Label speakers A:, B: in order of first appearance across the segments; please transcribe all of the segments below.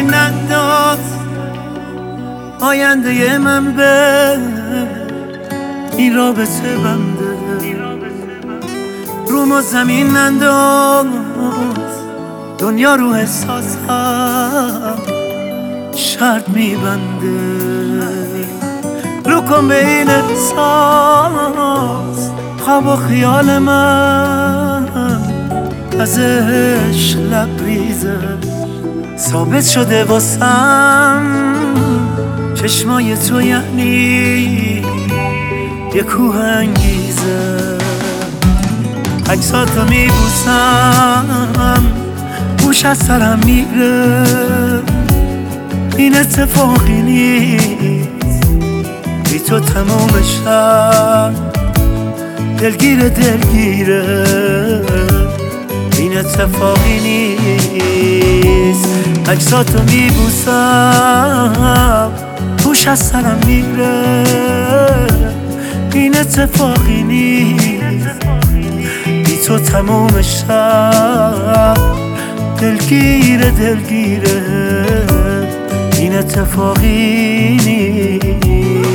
A: زمین ننداز، آینده من به این رابطه بنده. روم و زمین ننداز، دنیا رو احساسم شرط میبنده. رو کن به این احساس، خواب و خیال من ازش لبریزه. ثابت شده واسم چشمای تو یعنی یه کوه انگیزه. عکساتو میبوسم، گوش از سرم میره. این اتفاقی نیست، بی تو تموم شب دلگیره. این اتفاقی نیست. عکساتو میبوسم، گوش از سرم میره. این اتفاقی نیست، بی تو تموم شب دلگیره. این اتفاقی نیست.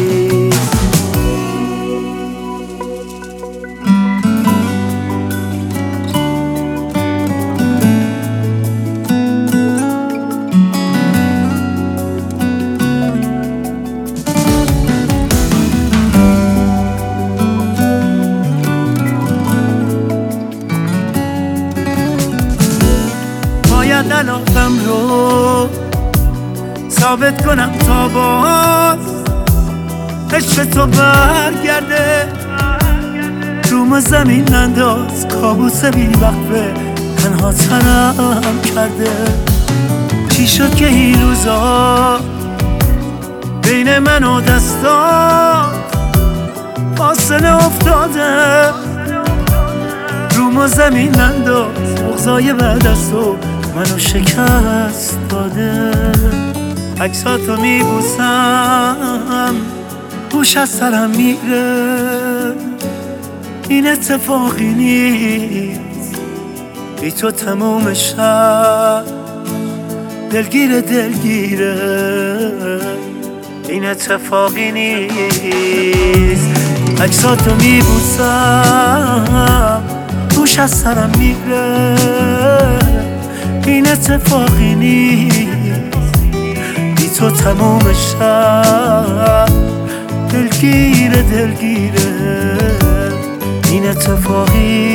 A: باید علاقم رو ثابت کنم تا باز عشق تو برگرده. روم و زمین ننداز، کابوس بی وقفه تنها تنم کرده. چی شد که این روزا بین من و دستات فاصله افتاده؟ روم و زمین ننداز، بغضای بعد از تو منو شکست داده. عکساتو میبوسم، گوش از سرم میره. این اتفاقی نیست، بی تو تموم شب دلگیره. این اتفاقی نیست. عکساتو میبوسم، گوش از سرم میره. این اتفاقی نیست، بی تو تموم شب دلگیره. این اتفاقی